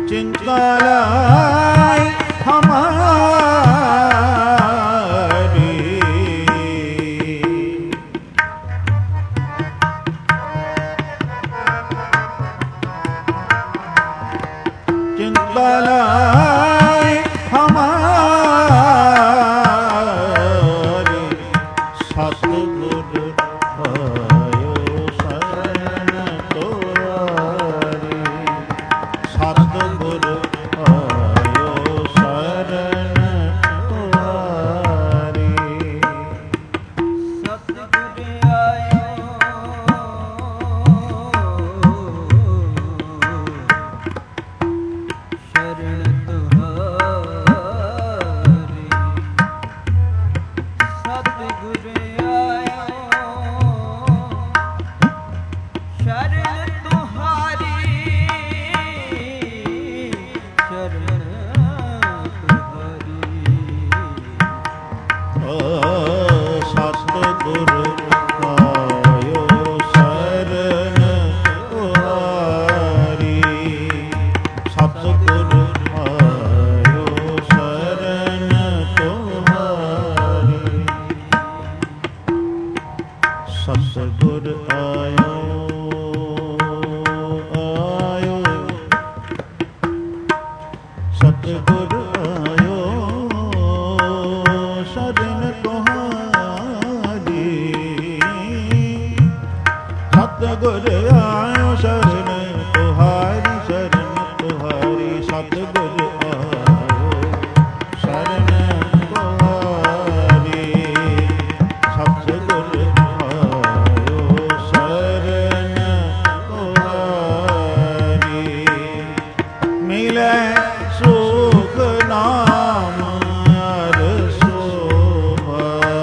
चिंता लाई हमारी, चिंता लाई हमारी, सतगुर आयो शरण तुम्हारी, सतगुर आयो शरण तुम्हारी, सतगुर आयो शरण तुम्हारी, सतगुर आयो शरण तुम्हारी, शरण तुम्हारी। सतगुर आयो शरण तुम्हारी, सतगुर आयो शरण तुम्हारी, सतगुर आयो आयो, सतगुर आयो शरण तुम्हारी, सतगुर आयो शरण तुम्हारी, शरण तुम्हारी, सतगुर आयो शरण तुम्हारी, सतगुर आयो शरण तुम्हारी, मिले सुख नाम हर शोभा,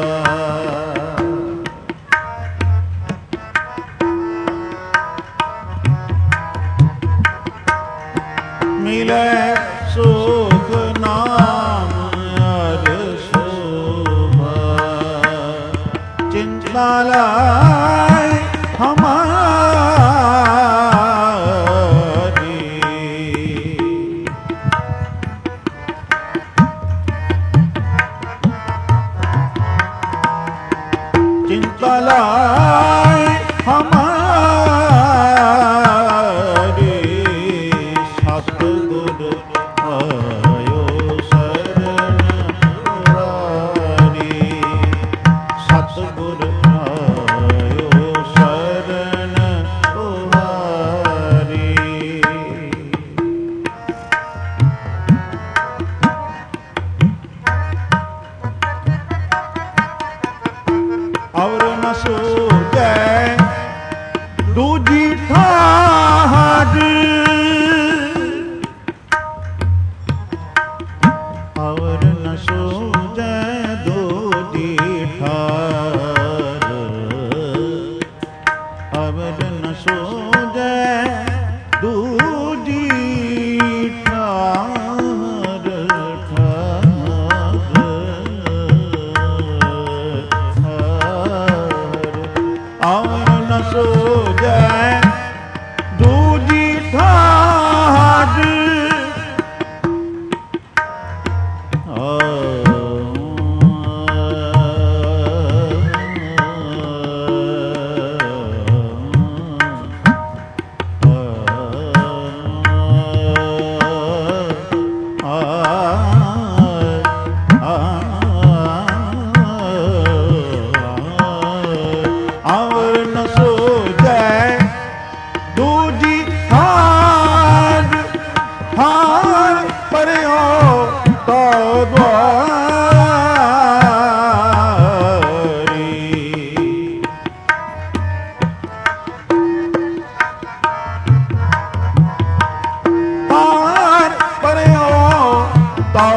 मिले सुख नाम हर शोभा, चिंता लाई हमारी, चिंता लाई हमारी, सतगुर आयो शरण तुम्हारी, सतगुर आयो शरण तुम्हारी, और न सूझे दूजी ठाढ़, और न सूझे दूजी ठाढ़, और न सूझे दूजी ठाढ़, और न सूझे दूजी ठाढ़, और न सूझे दूजी ठाढ़, ठाढ़ परो तो द्वारी, ठाढ़ परो तो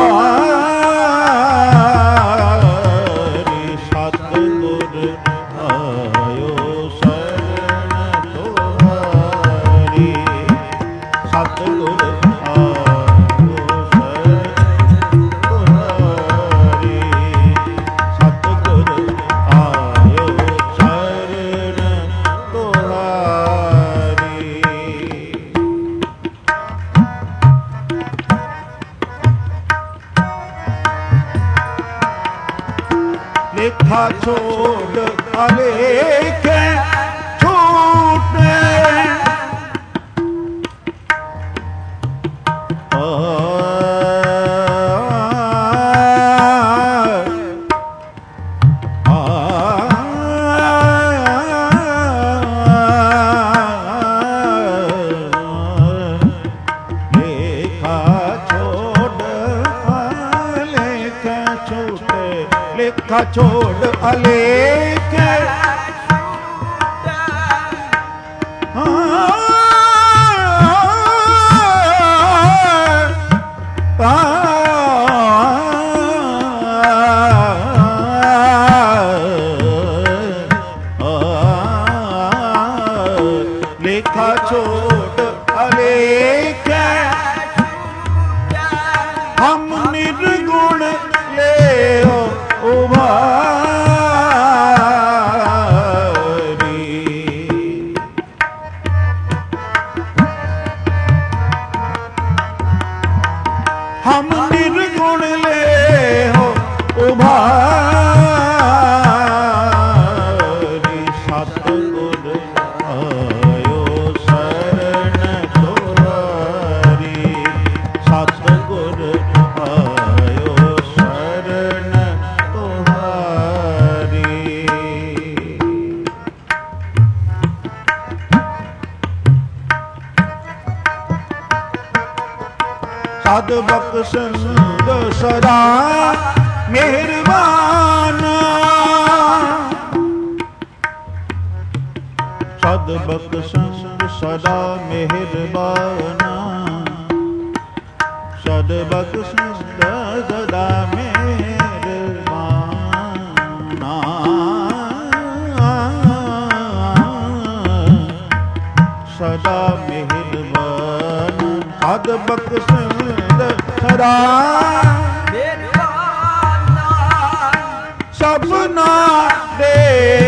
द्वारी, सतगुर आयो शरण तुम्हारी, सतगुर आयो शरण तुम्हारी, सतगुर आयो शरण तुम्हारी। ਲੇਖਾ ਛੋੜ ਅਲੇਖੇ ਛੂਟੇ ਲੇਖਾ ਛੋੜ ਅਲੇਖੇ ਲੇਖਾ ਛੋੜ ਅਲੇਖੇ ਹਮ ਨਿਰਗੁਣ ਲਿਓ ਉਭਾਰੀ ਹਮ ਨਿਰਗੁਣ ਲਿਓ ਉਭਾਰੀ ਸਤਿਗੁਰ ਆਇਓ ਸ਼ਰਨ ਤੁਹਾਰੀ ਸਤਿਗੁਰ ਆਇਓ ਸ਼ਰਨ ਤੁਹਾਰੀ ਸਦ ਬਖਸ਼ੰਦ ਸਦਾ ਮਿਹਰਬਾਨ ਸਦ ਬਖਸ਼ੰਦ ਸਦਾ ਮਿਹਰਬਾਨ ਸਦ ਬਖਸ਼ੰਦ ਸਦਾ ਮਿਹਰਬਾਨ ਸਦਾ ਮਿਹਰਬਾਨ ਸਦ ਬਖਸ਼ੰਦ ਸਦਾ ਮਿਹਰਬਾਨ ਸਭਨਾ ਦੇ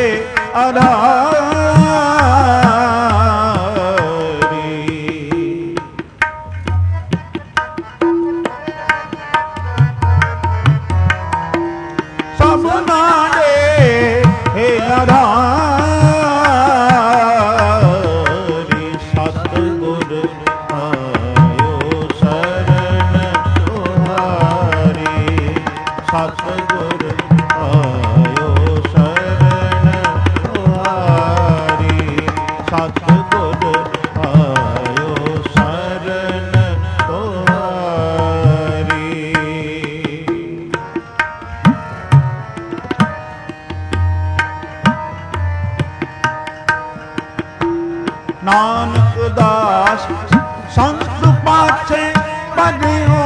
ਆਧਾਰੀ ਸਭਨਾ ਦੇ ਆਧਾਰੀ ਸਤਿਗੁਰ ਆਇਓ ਸ਼ਰਨ ਤੁਹਾਰੀ ਸਤਿਗੁਰ ਆਇਓ ਸ਼ਰਨ ਤੁਹਾਰੀ ਸਤਿਗੁਰ ਆਇਓ ਸ਼ਰਨ ਤੁਹਾਰੀ ਨਾਨਕ ਦਾਸ ਸੰਤ ਪਾਛੇ ਪੜਿਓ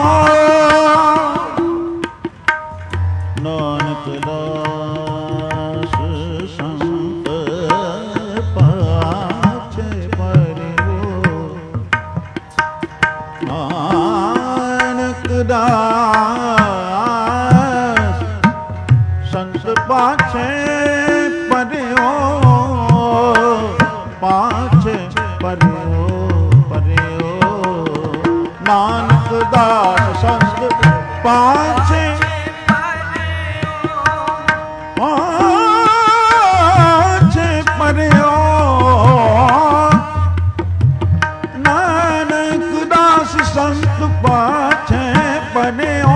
ਨਾਨਕ ਦਾਸ ਸੰਤ ਪਾਛੇ ਪੜਿਓ ਨਾਨਕ ਦਾਸ ਸੰਤ ਪਾਛੇ ਪੜਿਓ ਪਾਛੇ ਪਰਿਓ ਪਰਿਓ ਨਾਨਕ ਦਾਸ ਸੰਤ ਪਾਛੇ ਪਾਛੇ ਪਰਿਓ ਨਾਨਕ ਦਾਸ ਸੰਤ ਪਾਛੇ ਪਰਿਓ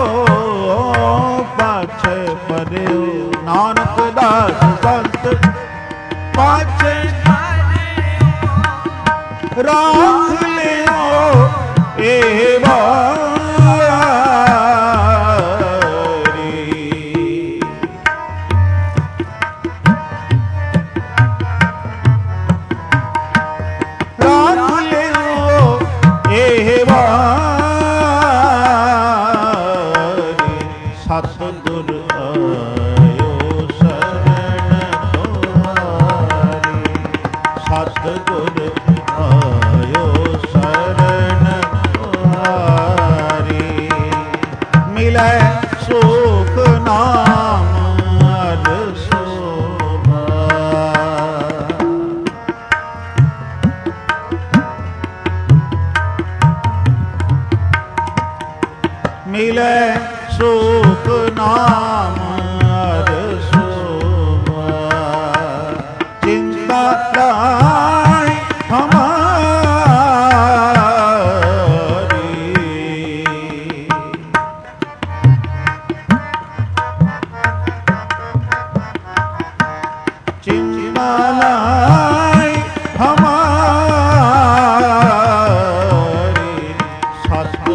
ਪਾਛੇ ਪਰਿਓ ਨਾਨਕ ਦਾਸ ਸੰਤ ਪਾਛੇ ਰਾਖ ਲਿਓ ਇਹ ਵਾਰੀ ਰਾਖ ਲਿਓ ਇਹ ਵਾਰੀ ਸਤਿਗੁਰ ਆਇਓ ਸ਼ਰਨ ਤੁਹਾਰੀ ਸਤਿਗੁਰ ਆਇਓ ਸ਼ਰਨ ਤੁਹਾਰੀ ਮਿਲੈ ਸੁਖ ਨਾਮ ਅਰ ਸੋਭਾ ਮਿਲੈ ਸੁਖ ਨਾਮ ਅਰ ਸੋਭਾ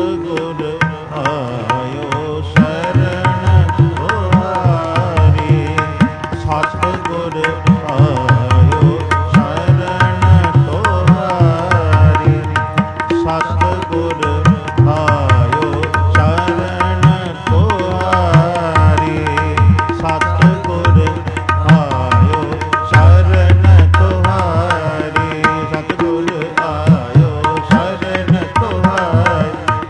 ਗੁਰ ਆਇਓ ਸ਼ਰਨ ਤੁਹਾਰੀ। ਸਤਿਗੁਰ ਆਇਓ ਸ਼ਰਨ ਤੁਹਾਰੀ। ਸਤਿਗੁਰ ਆਇਓ ਸ਼ਰਨ ਤੁਹਾਰੀ। ਸਤਿਗੁਰ ਆਇਓ ਸ਼ਰਨ ਤੁਹਾਰੀ। ਸਤਿਗੁਰ ਆਇਓ ਸ਼ਰਨ ਤੁਹਾਰੀ।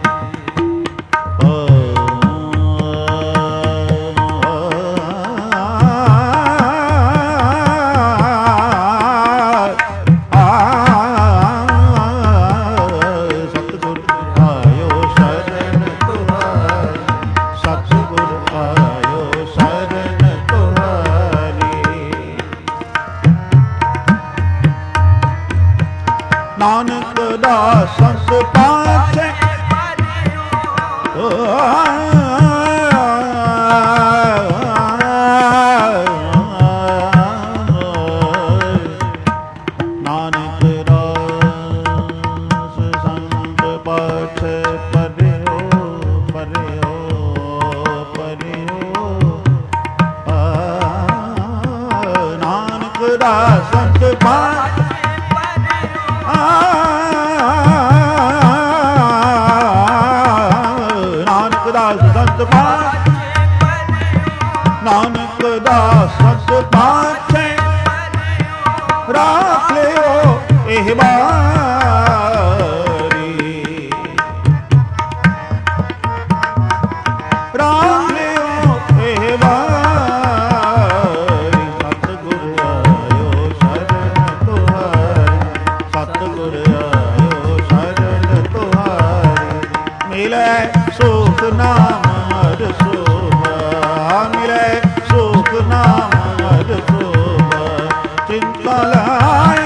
ਸਤਿਗੁਰ ਆਇਓ ਸ਼ਰਨ ਤੁਹਾਰੀ। ਸਤਿਗੁਰ ਆਇਓ ਸ਼ਰਨ ਤੁਹਾਰੀ। ਨਾਨਕ ਦਾ ਸੰਤ ਪਾਛੈ ਨਾਨਕ ਦਾਸ ਸੰਤ ਪਾਛੈ ਪਰਿਓ ਪਰਿਓ ਪਰਿਓ। ਨਾਨਕ ਦਾਸ ਸੰਤ ਪਾਛੈ ਨਾਨਕ ਦਾਸ ਸੰਤ ਪਾਛੈ। ਨਾਨਕ ਦਾਸ ਸੰਤ ਪਾਛੈ ਰਾਖ ਲਿਓ ਇਹ ਬਾਰੀ। ਰਾਖ ਲਿਓ ਇਹ ਬਾਰੀ। ਸਤਿਗੁਰ ਆਇਓ ਸ਼ਰਨ ਤੁਹਾਰੀ। ਸਤਿਗੁਰ ਆਇਓ ਸ਼ਰਨ ਤੁਹਾਰੀ। ਮਿਲੈ ਸੁਖ ਨਾਮ ਹਰਿ ਸੋਭਾ। ਮਿਲੈ ਸੁਖ ਨਾਮ ਹਰਿ ਸੋਭਾ। ਚਿੰਤਾ ਲਾਇ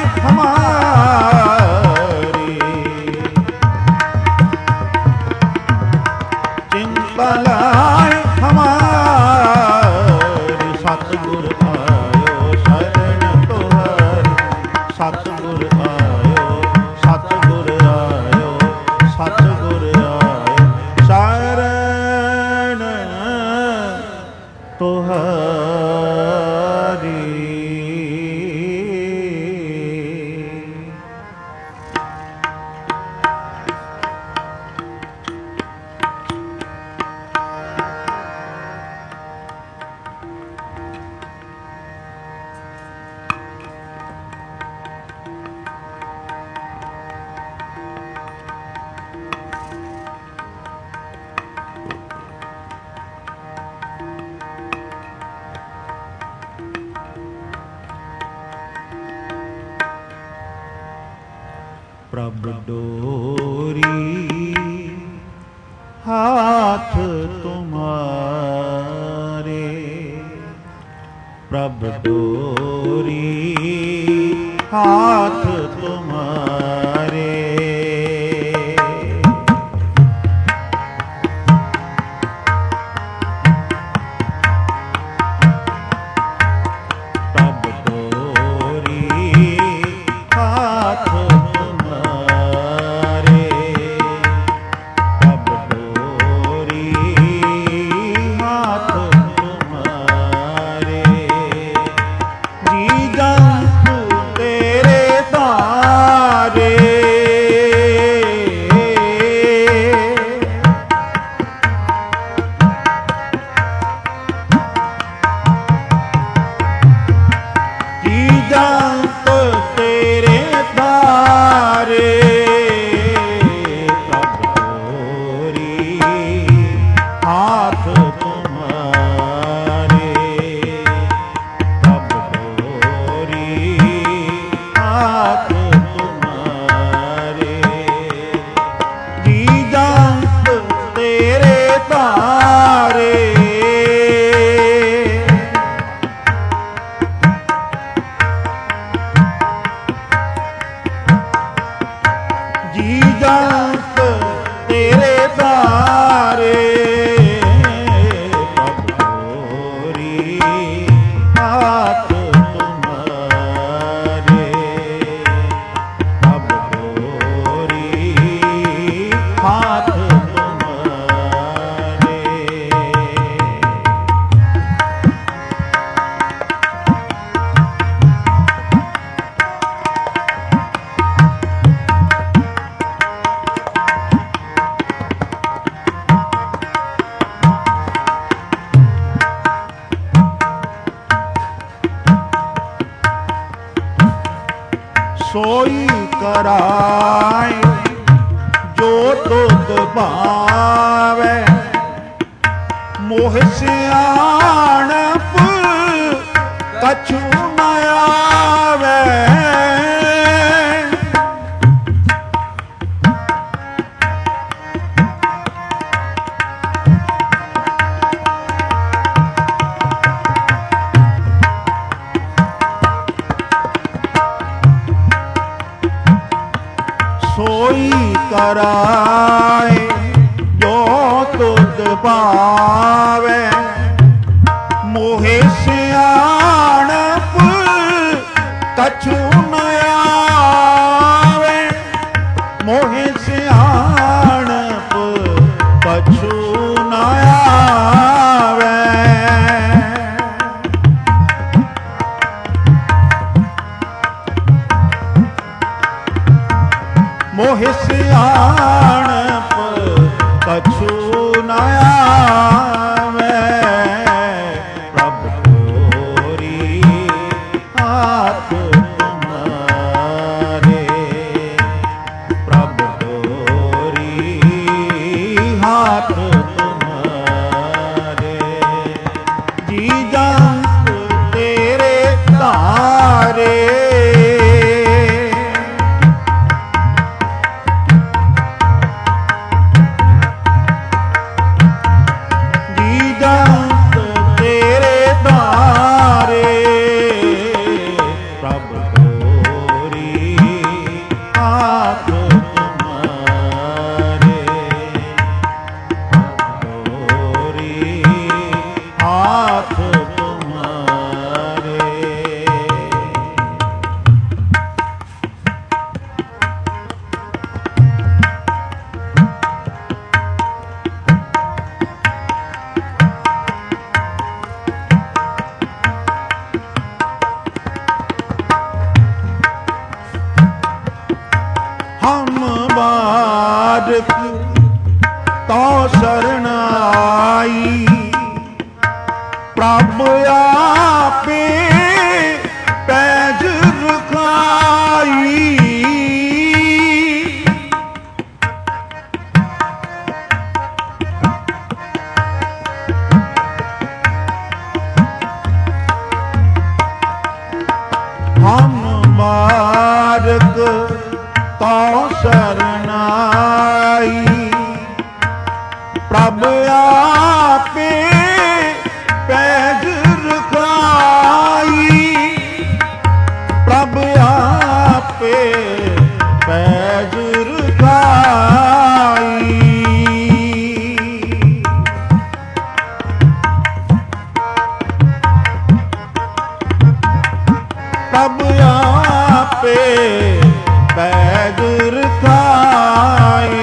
ਹਮਾਰੀ। ਚਿੰਤਾ ਲਾਇ ਹਮਾਰੀ। ਸਤਿਗੁਰ ਆਇਓ ਸ਼ਰਨ ਤੁਹਾਰੀ। ਸਤਿਗੁਰ ਆਇਓ ਸਤਿਗੁਰ ਆਇਓ ਸਤਿਗੁਰ ਆਇਓ ਸ਼ਰਨ ਤੁਹਾਰੀ। ਪ੍ਰਭ ਡੋਰੀ ਹਾਥ ਤੁਮਾਰੇ। ਪ੍ਰਭ ਡੋਰੀ ਹਾਥ ਤੁਮਾਰੇ। ਜੀ ਜੰਤੂ ਤੇਰੇ ਧਾਮ कराए जो तुध भावे मोह सियाणप कछु न आवे सोई कराए जो तुध भावे मोहे सियाणप कछु न आवे मोहे सियाणप कछु न आवे मोह सियाणप कछु न आवे प्रभु तोरी हाथ तुम्हारे प्रभु तोरी हाथ तुम्हारे जी जंत तेरे तारे तो शरण आई प्रभु आपे पैज रखाई हम मार्ग तो शरण आई प्रभु आपे पैज रखाई प्रभु आपे पैज रखाई प्रभु आपे पैज रखाई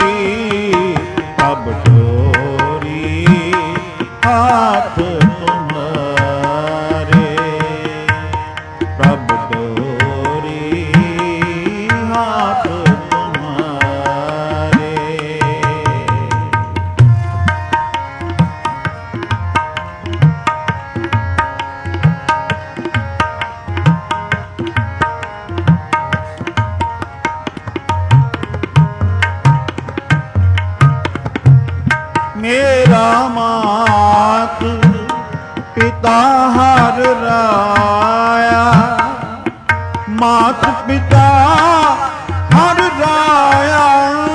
प्रभु तोरी हाथ तुम्हारे प्रभु तोरी हाथ तुम्हारे मेरा मात पिता हर राया मात पिता हर राया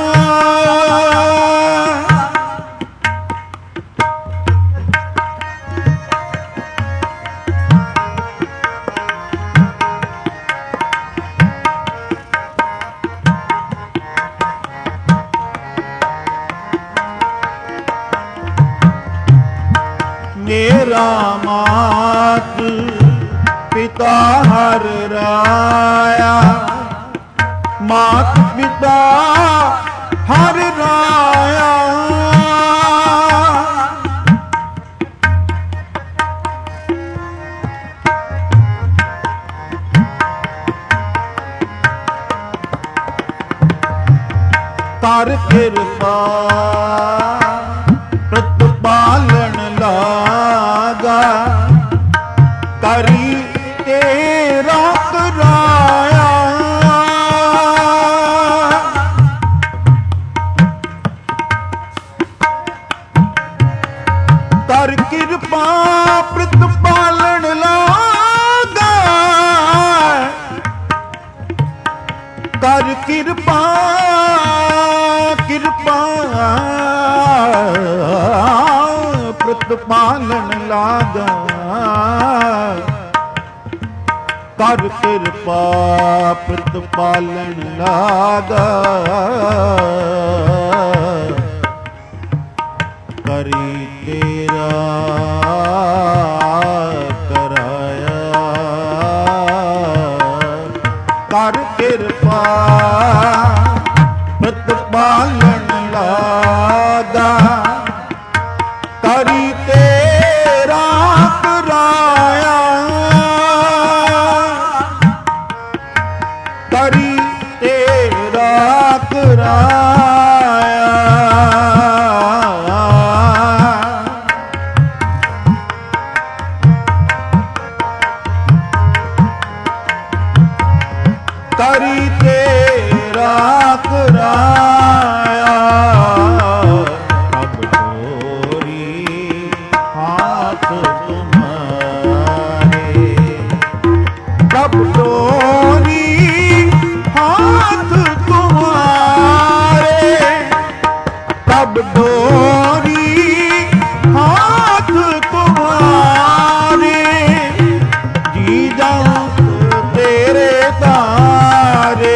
मेरा मात पिता हर राया मात पिता हर राया कर कृपा प्रतिपालन लागा करी तेरा कराया ਪਾਲਣ ਲਾਗਾ ਕਰ ਕਿਰਪਾ ਪ੍ਰਤ ਪਾਲਣ ਲਾਗਾ ਕਰੀ ਤੇਰਾ ਕਰਾਇਆ ਕਰ ਕਿਰਪਾ ਪ੍ਰਤ ਪਾਲਣ ਲਾਗਾ ਕਰੀ ਤੇਰਾ ਕਰਾਇਆ ਕਰੀ ਤੇਰਾ ਕਰਾਇਆ ਕਰੀ ਤੇਰਾ ਕਰਾਇਆ ਪ੍ਰਭ ਤੋਰੀ ਹਾਥ ਤੁਮਾਰੇ ਪ੍ਰਭ ਤੋਰੀ ਹਾਥ ਤੁਮਾਰੇ ਪ੍ਰਭ ਤੋਰੀ ਹਾਥ ਤੁਮਾਰੇ ਜੀ ਜੰਤ ਤੇਰੇ ਤਾਰੇ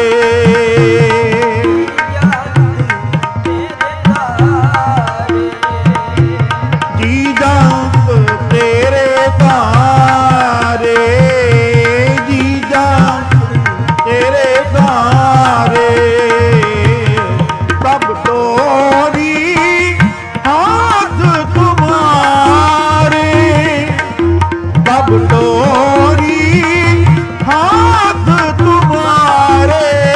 ਜੀ ਜੰਤ ਤੇਰੇ ਤਾਰੇ ਜੀ ਜੰਤ ਤੇਰੇ ਤਾਰੇ ਪ੍ਰਭ ਤੋਰੀ ਹਾਥ ਤੁਮਾਰੇ ਪ੍ਰਭ ਤੋਰੀ ਹਾਥ ਤੁਮਾਰੇ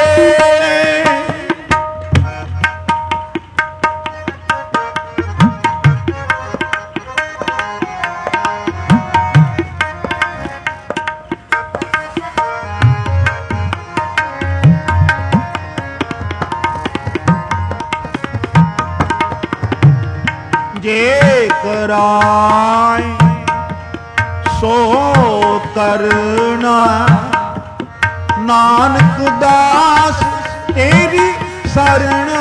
ਜੇ ਕਰਾਏ ਸੋ ਕਰਨਾ ਨਾਨਕ ਦਾਸ ਤੇਰੀ ਸਰਣਾ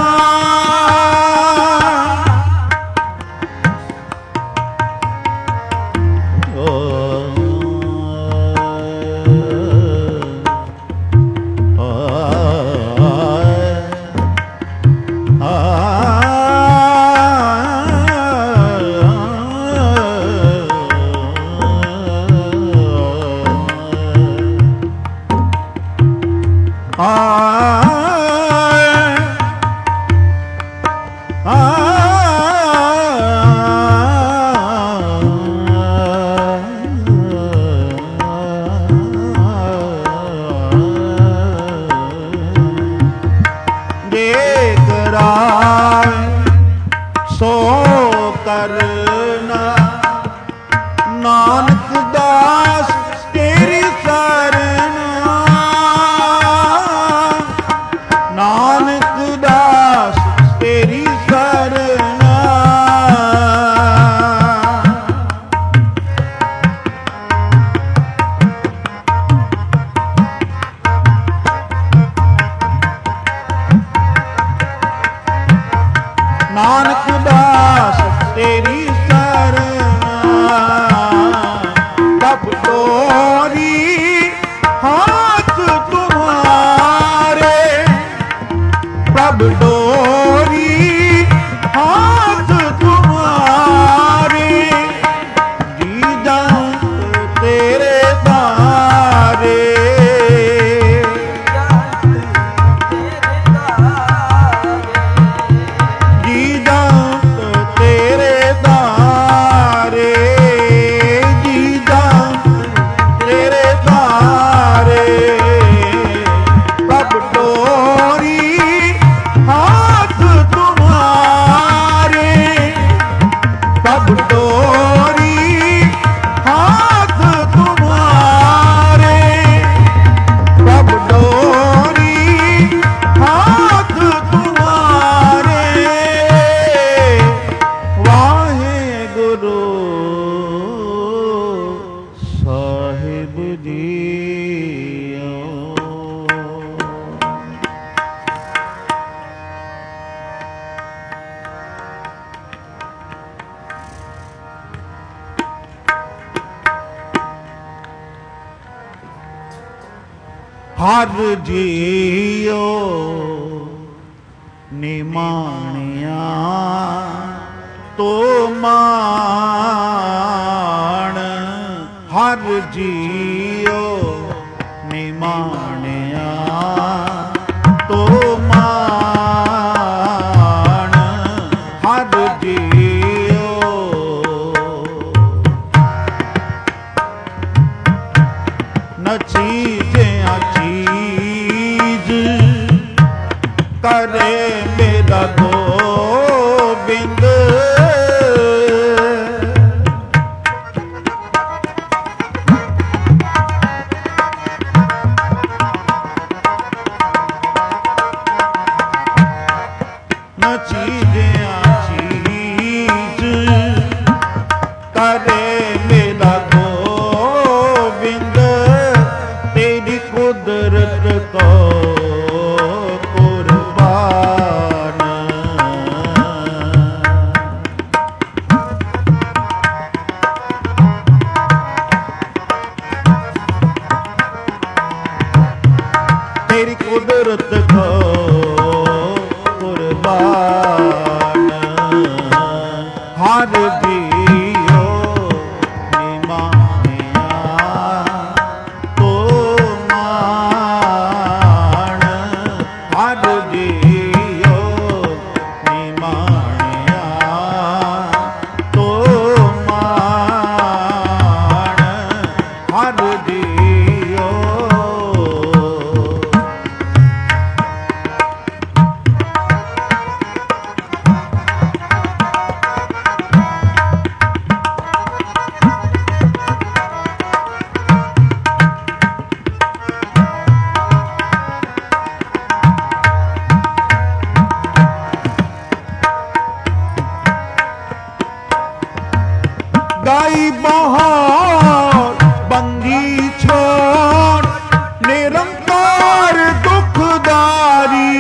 ਜੇ ਕਰਾਏ ਸੋ ਕਰਨਾ ਨਾਨਕ ਦਾਸ ਤੇਰੀ ਸਰਣਾ ਨਾਨਕ ਦਾਸ ਤੇਰੀ ਸਰਣਾ ਨਾਨਕ ਦਾਸ ਤੇਰੀ ਸਰਣਾ ਪ੍ਰਭ ਤੋਰੀ ਹਾਥ ਤੁਮਾਰੇ ਪ੍ਰਭ ਤੋਰੀ ਹਾਥ ਤੁਮਾਰੇ ਜੀ ਜੰਤ ਤੇਰੇ ਤਾਰੇ ਜੀ ਜੰਤ ਤੇਰੇ ਤਾਰੇ ਹਰ ਜੀਓ ਨਿਮਾਣਿਆ ਤੋ ਮਾਣ, ਹਰ ਜੀਓ ਨਿਮਾਣਿਆ ਤੋ ਮਾਣ, ਹਰ ਜੀਓ ਨ ਚੀਜ਼ਿਆ ਚੀਜ਼ ਕਰੇ ਮੇਰਾ ਗੋਬਿੰਦ, ਨ ਚੀਜ਼ਿਆ ਚੀਜ਼ ਕਰੇ ਮੇਰਾ ਗੋਬਿੰਦ, ਤੇਰੀ ਕੁਦਰਤ ਕੋ ਕੁਰਬਾਨ, ਤੇਰੀ ਕੁਦਰਤ ਕੋ ਕੁਰਬਾਨ, ਹਰ ਜੀਓ ਨਿਮਾਣਿਆ ਤੋ ਮਾਣ, ਹਰ ਜੀਓ ਨਿਮਾਣਿਆ ਤੋ ਮਾਣ, ਹਰ ਜੀਓ ਗਾਈ ਬਹੁਤ ਬੰਦੀ ਛੋੜ ਨਿਰੰਕਾਰ ਦੁਖਦਾਰੀ,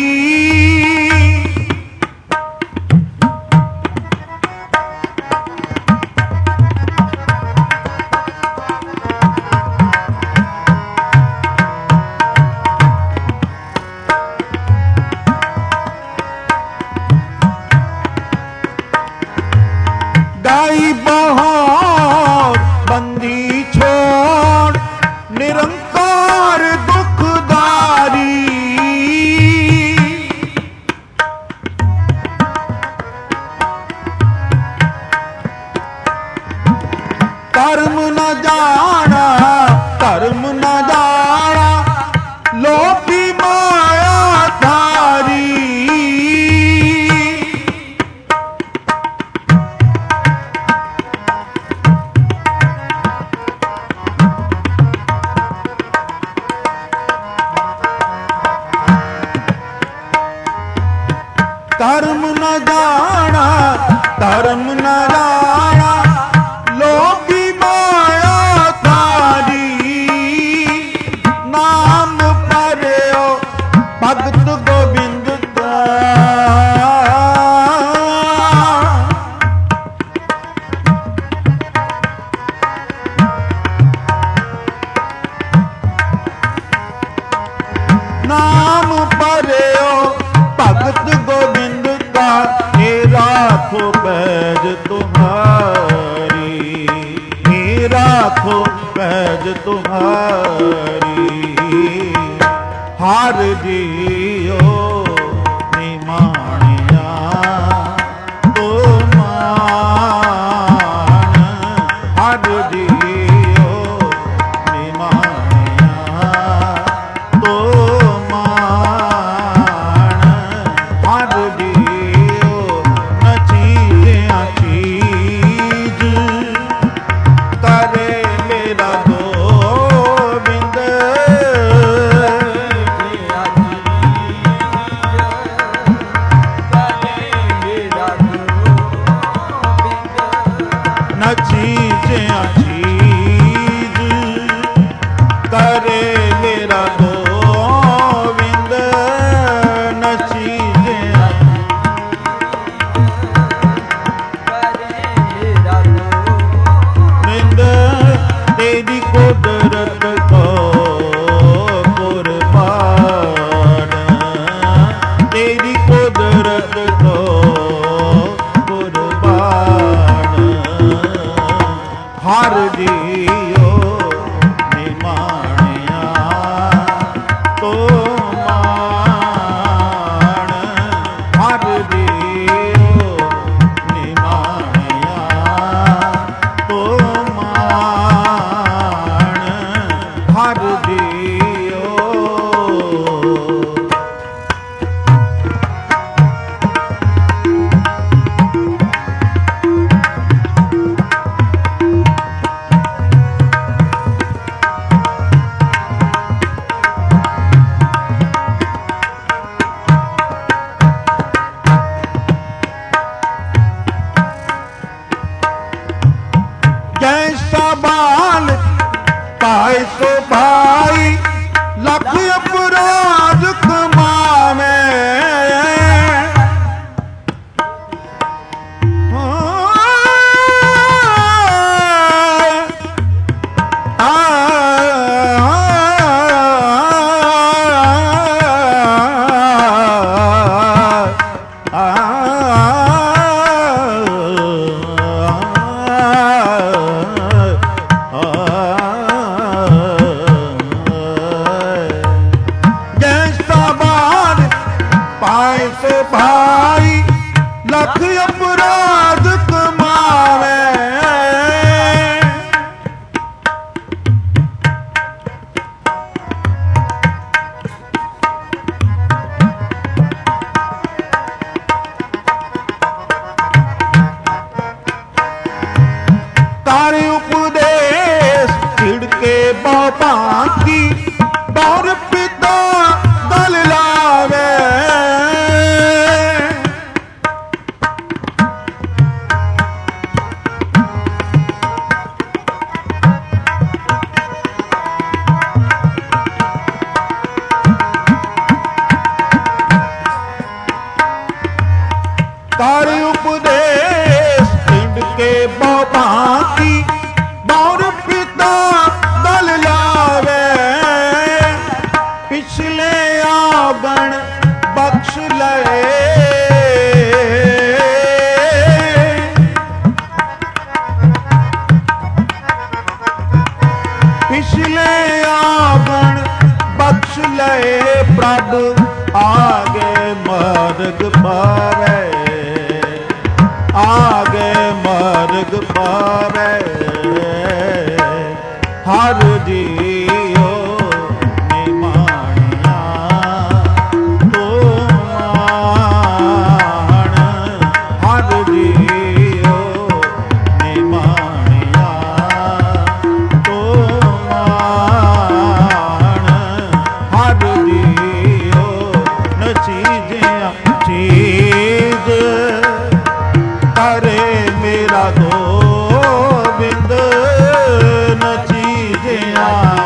ਗਾਈ ਬਹੁਤ ਬੰਦੀ ਛੋੜ ਨਿਰੰਕਾਰ ਦੁਖਦਾਰੀ, ਧਰਮ ਨ ਜਾਣਾ, ਧਰਮ ਨ ਜਾਣਾ ਲੋਭੀ ਮਾਇਆ ਧਾਰੀ, ਧਰਮ ਨ ਜਾਣਾ, ਧਰਮ ਨ ਜਾਣਾ ਲੋਭੀ ਮਾਇਆ ਧਾਰੀ, ਨਾਮ ਪਰਿਓ ਭਗਤ ਗੋਬਿੰਦ ਦਾ, ਨਾਮ ਪਰਿਓ ਭਗਤ ਗੋਬਿੰਦ ਦਾ, हे राखो पैज तुम्हारी, हे राखो पैज तुम्हारी, हर जियो निमाणिया तो मान, हर जियो निमाणिया तो मान, हर जियो न चीज़िया चीज़ करे मेरा गोबिंद, भाई लख अपराध कमावे तारे उपदेश छिड़के बाकी और पिता दल लावे तारे उपदेश छिड़के बाकी और पिता दल लावे पिछले आगण बख्श ले पिछले आगण बख्श ले प्रभु आगे मार्ग पावे आगे मार्ग पावे हर जियो निमाणिया तो मान हर जियो निमाणिया तो मान हर जियो न चीज़िया चीज़ करे मेरा गोबिंद न चीज़िया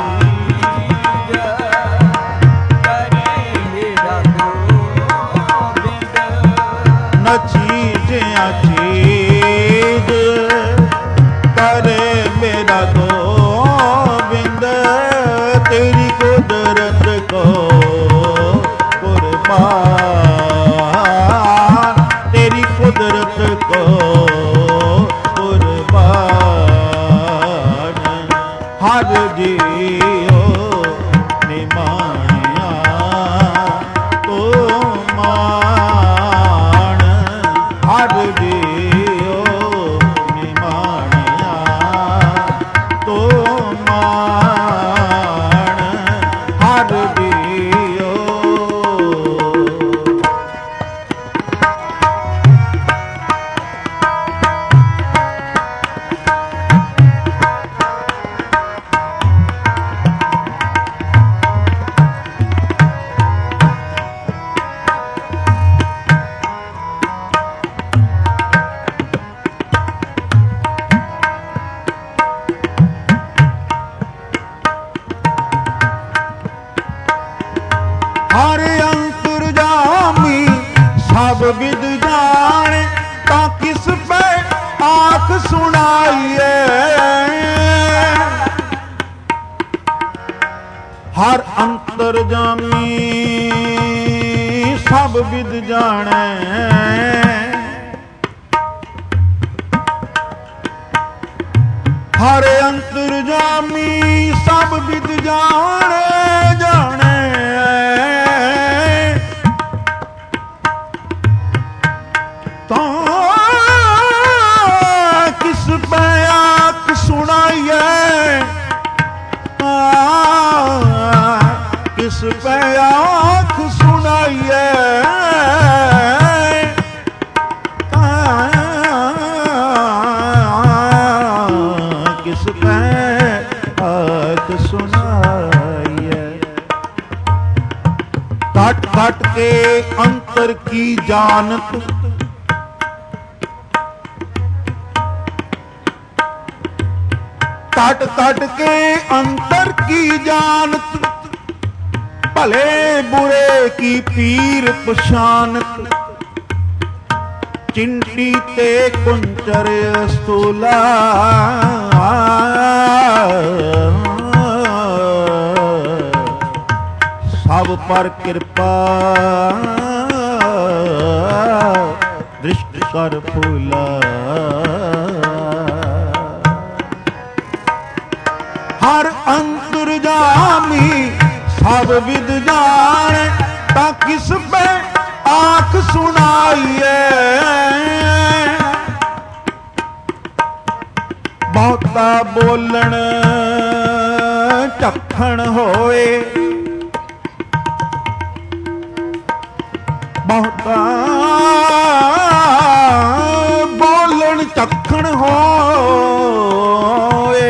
न चीज़िया चीज़ करे मेरा गोबिंद तेरी कुदरत को कुर्बान तेरी कुदरत को कुर्बान हर जियो निमाणिया तो मान हर जियो निमाणिया तो मान हर जियो हर अंतर्यामी सब विद जाने ता किस पे आँख सुनाइए हर अंतर्यामी सब विद जाने हर अंतर्यामी सब विद जाने जाने किस पे आँख सुनाइए किस पे आँख सुनाइए किस पे आँख सुनाइए काट काट के अंतर की जानत काट काट के अंतर की जानत भले बुरे की पीर पशानत चिंटी ते कुंचर स्थूला सब पर कृपा ਦ੍ਰਿਸ਼ਟ ਕਰ ਫੂਲਾ। ਹਰ ਅੰਤਰਜਾਮੀ ਸਭ ਵਿਦ ਜਾਣੈ, ਤਾਂ ਕਿਸ ਪੈ ਆਖ ਸੁਣਾਈਐ। ਬਹੁਤਾ ਬੋਲਣ ਝੱਖਣ ਹੋਏ, ਬਹੁਤਾ ਬੋਲਣ ਝੱਖਣ ਹੋਏ,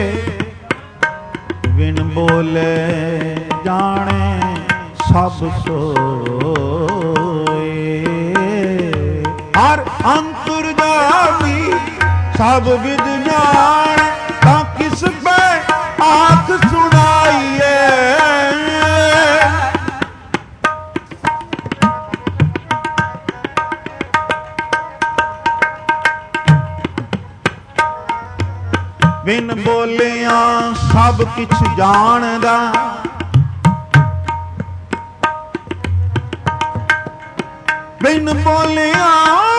ਬਿਨ ਬੋਲੇ ਜਾਣੇ ਸਭ ਸੋਏ। ਹਰ ਅੰਤਰਜਾਮੀ ਸਭ ਵਿਦ ਜਾਣ, ਤਾਂ ਕਿਸ ਪੈ ਆਖ ਸੁਣਾਈਐ। ਬਿਨ ਬੋਲਿਆਂ ਸਭ ਕਿਛ ਜਾਣਦਾ, ਬਿਨ ਬੋਲਿਆਂ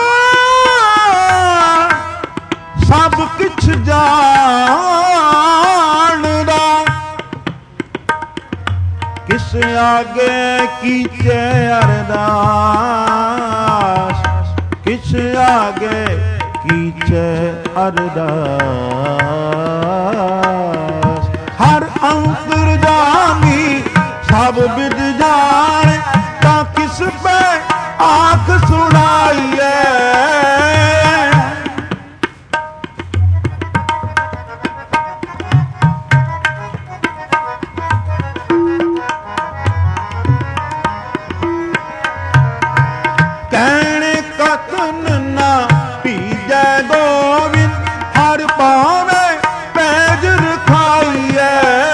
ਸਭ ਕਿਛ ਜਾਣਦਾ। ਕਿਸ ਆਗੇ ਕੀਚੇ ਅਰਦਾਸ, ਕਿਸ ਆਗੇ ਕੀਚੇ ਅਰਦਾਸ। ਹਰ ਅੰਤਰਜਾਮੀ ਸਭ ਵਿਦ ਜਾਣ, ਤਾਂ ਕਿਸ ਪੈ ਆਖ ਸੁਣਾਈਐ। ਕਹਿਣੇ ਕਥਨ ਨਾ ਭੀਜੈ ਗੋਬਿੰਦ, ਹਰ ਪਾਵੇਂ ਪੈਜ ਰਖਾਈਐ।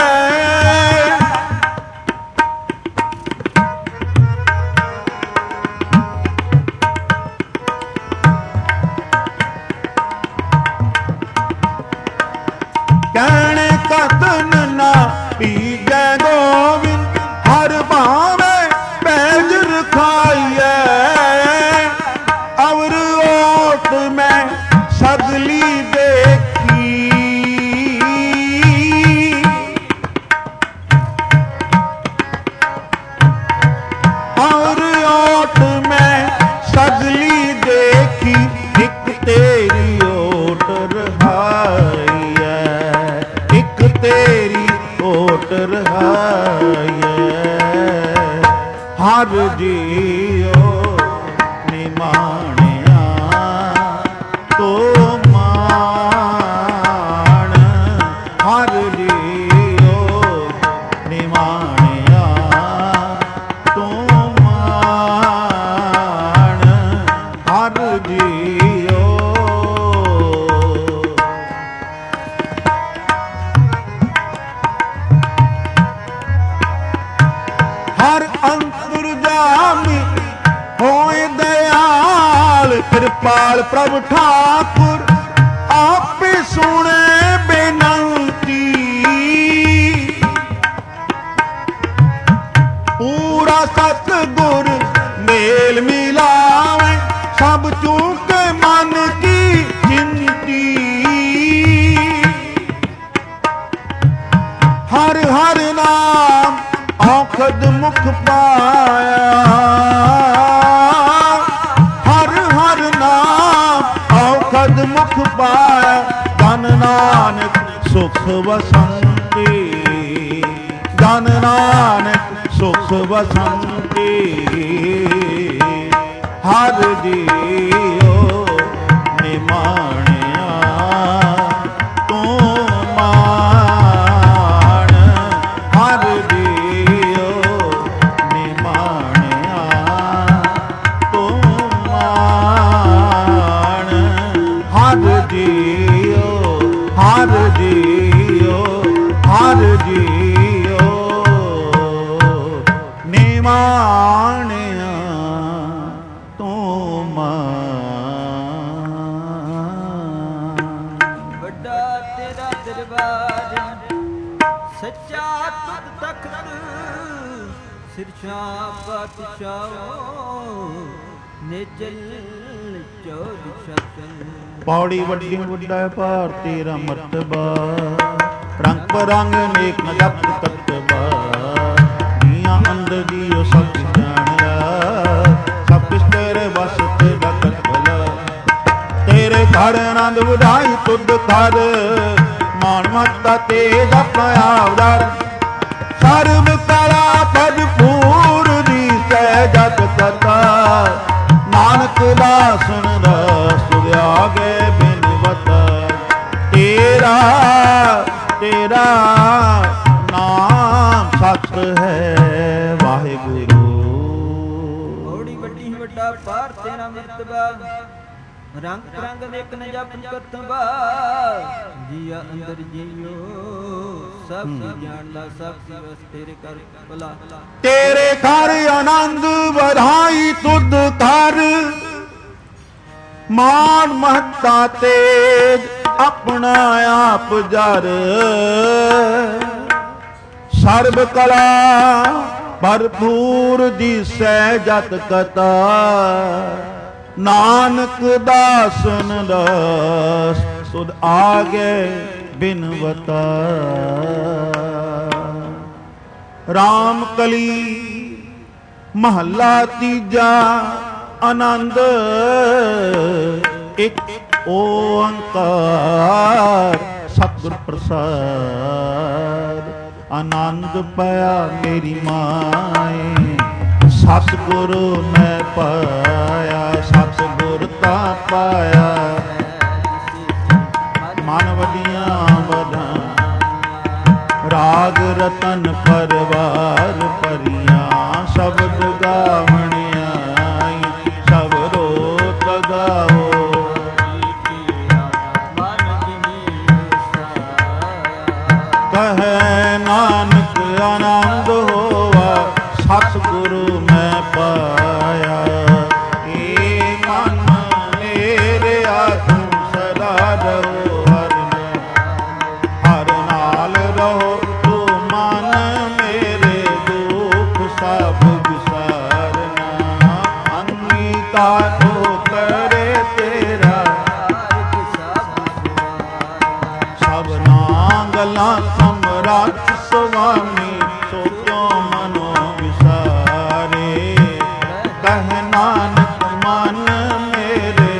ਕਹਿਣੇ ਕਥਨ ਨਾ ਭੀਜੈ ਗੋਬਿੰਦ, ਹਰ ਭਾਵੇਂ ਪੈਜ ਰਖਾਈਐ। ਅਵਰ ਓਟ ਮੈਂ ਸਗਲੀ ਦੇਖੀ, ਅਵਰ ਓਟ ਮੈਂ ਸਗਲੀ ਦੇਖੀ, ਇੱਕ ਤੇਰੀ ਓਟ ਰਹਾਈਐ, ਇੱਕ ਤੇਰੀ ਓਟ ਰਹਾਈਐ। ਹਰ ਜੀਉ ਨਿਮਾਣਿਆ ਤੋ ਮਾਣ, ਹਰ ਜੀਉ ਨਿਮਾਣਿਆ ਤੋ ਮਾਣ, ਹਰ ਜੀਉ। ਹਰ ਅੰਤਰਜਾਮੀ ਹੋਏ ਦਇਆਲ, ਕਿਰਪਾਲ ਪ੍ਰਭ ਠਾਕੁਰ ਆਪੇ ਸੁਣੇ ਬੇਨੰਤੀ। ਪੂਰਾ ਸਤਿਗੁਰ ਮੇਲ ਮਿਲਾਵੇ, ਸਭ ਚੂਕੇ ਮਨ ਕੀ ਚਿੰਤੀ। ਹਰ ਹਰ ਨਾਮ ਔਖਦ ਮੁਖ ਪਾਇਆ, ਹਰ ਹਰ ਨਾਮ ਔਖਦ ਮੁਖ ਪਾਇਆ। ਜਨ ਨਾਨਕ ਸੁਖ ਵਸੰਤੀ, ਜਨ ਨਾਨਕ ਸੁਖ ਵਸੰਤੀ। ਹਰ ਜੀਉ ਨਿਮਾਣਿਆ ਤੂੰ ਮਾਣ, ਹਰ ਜੀਉ ਨਿਮਾਣਿਆ ਤੂੰ ਮਾਣ। ਹਰ ਜੀਉ, ਹਰ ਜੀਉ, ਹਰ ਜੀਉ ਨਿਮਾਣਿਆ ਤੂੰ ਮਾਣ। ਵੱਡਾ ਤੇਰਾ ਦਰਬਾਰ, ਸੱਚਾ ਤੁਧ ਤਖਤ, ਸਿਰਸ਼ਾ ਪਾਤਸ਼ਾਹੋ ਨਿਜਲ ਪੌੜੀ ਵੱਡੀ ਵੱਡਾ ਭਾਰਤੀ ਰਾ ਮਰਤਬਾ ਰੰਗ ਬਰੰਗ ਨੇਕ ਨ ਜਪ ਕਤਬਾ ਨੀਆਂ ਅੰਦਰ ਜੀਓ ਸਭ ਜਾਣਿਆ ਸਭ ਕਿਸ ਤੇਰੇ ਵਸ ਤੇ ਬਖਤ ਭਲਾ ਤੇਰੇ ਘਰ ਆਨੰਦ ਵਧਾਈ ਤੁਧ ਕਰ ਮਾਨ ਮਤਾ ਤੇਜ ਆਪਣਾ ਆਵਦਰ ਸਰਬ ਕਲਾ ਭਰਪੂਰ ਦੀ ਸਹਿਜਤ ਕਥਾ ਨਾਨਕ ਦਾਸਨ ਰਸ ਸੁਧਿਆਗੇ ਬਿਨਵਤ ਤੇਰਾ ਤੇਰਾ ਨਾਮ ਸਤ ਹੈ ਵਾਹਿਗੁਰੂ। ਬੜੀ ਵੱਡੀ ਵੱਡਾ ਪਾਰ ਤੇਰਾ ਮਰਤਬਾ ਰੰਗ ਰੰਗ ਨੇਕ ਨ ਜਪ ਕਤਬਾ ਜੀਆ ਅੰਦਰ ਜੀਓ ਸਭ ਜਾਣਦਾ ਸਭ ਵਸ ਤੇਰੇ ਕਰ ਭਲਾ ਤੇਰੇ ਘਰ ਆਨੰਦ ਵਧਾਈ ਤੁਧ ਕਰ ਮਾਨ ਮਹੱਤਾ ਤੇਜ ਆਪਣਾ ਆਪ ਜਰ ਸਰਬ ਕਲਾ ਭਰਪੂਰ ਦਿਸੈ ਜਤ ਕਤਾ ਨਾਨਕ ਦਾਸਨ ਰਸ ਸੁਧ ਆਗੇ ਬਿਨਵਤਾ ਰਾਮ ਕਲੀ ਮਹੱਲਾ ਤੀਜਾ ਆਨੰਦ ਇੱਕ ਓੰਕਾਰ ਸਤਿਗੁਰ ਪ੍ਰਸਾਦ ਆਨੰਦ ਪਾਇਆ ਮੇਰੀ ਮਾਏ ਸਤਿਗੁਰੂ ਮੈਂ ਪਾਇਆ ਸਤਿਗੁਰ ਤਾਂ ਪਾਇਆ ਮਨ ਵਧੀਆਂ ਵਧਾਂ ਰਾਗ ਰਤਨ ਪਰਵਾਰ ਭਰੀਆਂ ਸ਼ਬਦ ਗਾਵਣਿਆ ਸ਼ਬਦੋ ਤਗਾਓ ਕਹੈ ਨਾਨਕ ਆਨੰਦ ਹੋਵਾ ਸਤਿਗੁਰੂ ਮੈਂ ਪਾਇਆ ਏ ਮਨ ਮੇਰੇ ਆਤਮ ਸਦਾ ਰਹੋ ਹਰ ਨਾਲ ਰਹੋ ਤੂੰ ਮਨ ਮੇਰੇ ਦੁੱਖ ਸਭ ਵਿਸਾਰਨਾ ਅੰਗੀਕਾਰ ਕਰੇ ਤੇਰਾ ਸਭਨਾ ਗੱਲਾਂ ਸਮਰਾਟ ਸੁਆਮੀ ਸੋਚੋ ਮਨੋ ਵਿਸਾਰੇ ਕਹਿ ਨਾਨਕ ਮਨ ਮੇਰੇ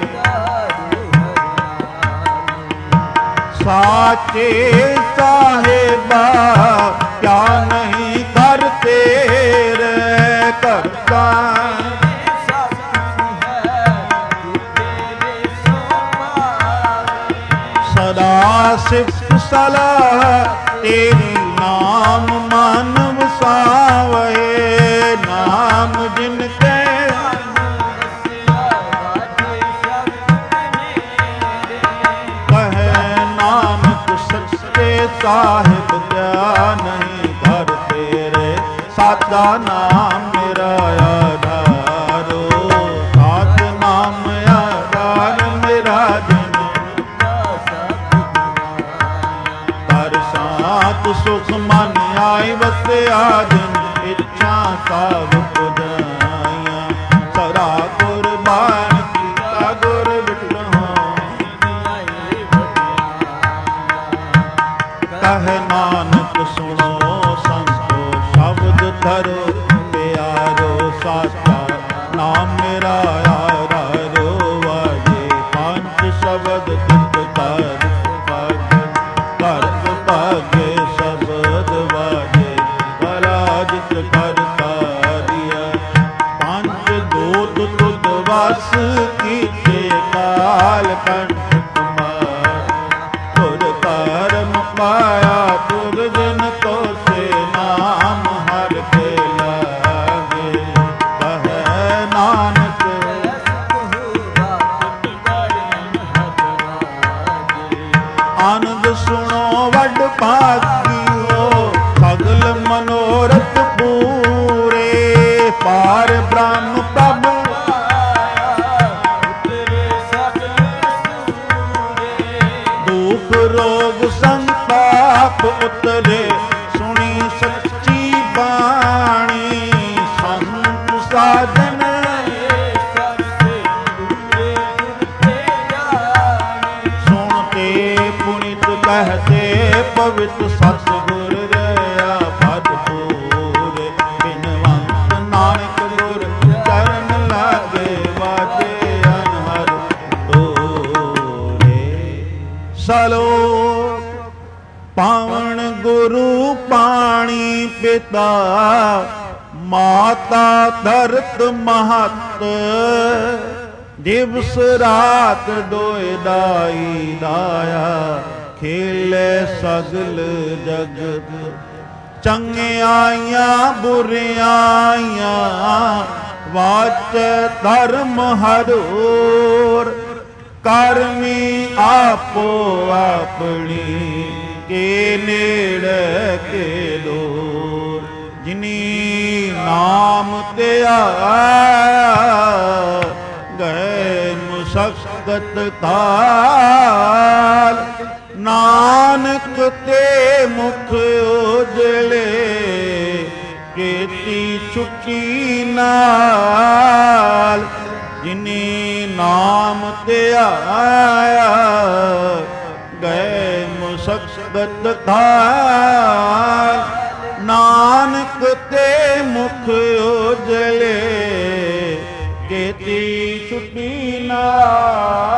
ਸਾਚੇ ਸਾਹਿਬਾ ਕਿਆ ਨਹੀਂ ਕਰ ਤੇਰੇ ਕਰਤਾ ਸਦਾ ਸਿਫਤ ਸਲਾਹ ਤੇਰੀ ਨਾਮ ਮਨ ਵਸਾਵੇ ਨਾਮ ਜਿਨ ਕੇ ਕਹੈ ਨਾਨਕ ਸੱਚੇ ਸਾਹਿਬ ਕਿਆ ਨਹੀਂ ਕਰ ਤੇਰੇ ਸਾਚਾ ਨਾਮ ਮੇਰਾ ਆਧਾਰੋ ਸਾਚ ਨਾਮ ਆਧਾਰ ਮੇਰਾ ਸੁਖ ਮਨ ਆਈ ਵਸਿਆ ਜਿਨ ਇੱਛਾ ਸਭ ਪੁਜਾਈਆਂ ਸਦਾ ਕੁਰਬਾਨ ਕੀਤਾ ਗੁਰ ਵਿਟਹੁ ਕਹੈ ਨਾਨਕ ਸੁਣੋ ਸੰਤੋ ਸ਼ਬਦ ਧਰੋ ਪਿਆਰੋ ਸਾਚਾ ਨਾਮ ਮੇਰਾ ਆਧਾਰੋ ਵਾਜੇ ਪੰਜ ਸ਼ਬਦ ਤਿਤ ਕਰ ਭਾਗੇ ਸ਼ਬਦ ਵਾਜੇ ਭਲਾ ਜਿਤ ਕਰਤਾਰੀਆ ਪੰਜ ਦੂਤ ਤੁਧ ਵਸ ਕੀਤੇ ਕਾਲ ਕੰਠ ਕੁਮਾਰ ਤੁਰ ਕਰਮ ਪਾਇਆ ਤੁਰ ਦਿਨ ਤੋ ਸੇ ਨਾਮ ਹਰ ਕੇ ਲਾਗੇ ਕਹੈ ਨਾਨਕ ਆਨੰਦ ਸੁਣੋ ਵੱਡ ਭਾਗੀਓ ਸਗਲ ਮਨੋਰਥ ਪੂਰੇ ਪਾਰ ਬ੍ਰਹਮ ਪ੍ਰਭ ਦੁਖ ਰੋਗ ਸੰਤਾਪ ਉਤਰੇ ਸੁਣੀ ਸੱਚੀ ਬਾਣੀ ਸੰਤ ਸਾਧਨ ਕਹਤੇ ਪਵਿੱਤ ਸਤਿਗੁਰ ਰਹਾ ਭਰਪੂਰ। ਬਿਨਵੰਤ ਨਾਨਕ ਗੁਰ ਚਰਨ ਲਾਗੇ ਵਾਜੇ ਅਨਹਦ ਤੋਰੇ। ਸਲੋਕ ਪਾਵਨ ਗੁਰੂ ਪਾਣੀ ਪਿਤਾ ਮਾਤਾ ਧਰਤ ਮਹੱਤ। ਦਿਵਸ ਰਾਤ ਦੋਇ ਦਾਈ ਦਾਇਆ ਖੇਲੇ ਸਗਲ ਜਗਤ। ਚੰਗਿਆਈਆਂ ਬੁਰਿਆਈਆਂ ਵਾਚੈ ਧਰਮ ਹਰੋਰ। ਕਰਮੀ ਆਪੋ ਆਪਣੀ ਕੇ ਨੇੜੇ ਕੇ ਦੂਰ। ਜਿਨੀ ਨਾਮ ਧਿਆਇਆ ਗਏ ਮੁਸਕਤ ਕਾਲ। ਨਾਨਕ ਤੇ ਮੁਖ ਉਜਲੇ ਕੀਤੀ ਛੁੱਟੀ ਨਾਲ। ਜਿਨੀ ਨਾਮ ਧਿਆਇਆ ਗਏ ਮੁਸਕਤ ਕਾਲ। ਨਾਨਕ ਤੇ ਮੁਖ ਉਜਲੇ ਕੀਤੀ ਛੁੱਟੀ ਨਾਲ।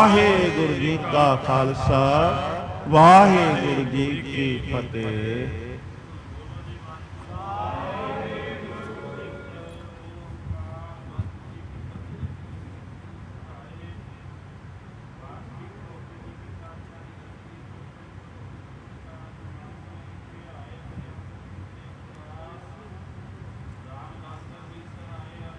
ਵਾਹਿਗੁਰੂ ਜੀ ਕਾ ਖਾਲਸਾ ਵਾਹਿਗੁਰੂ ਜੀ ਕੀ ਫਤਿਹ।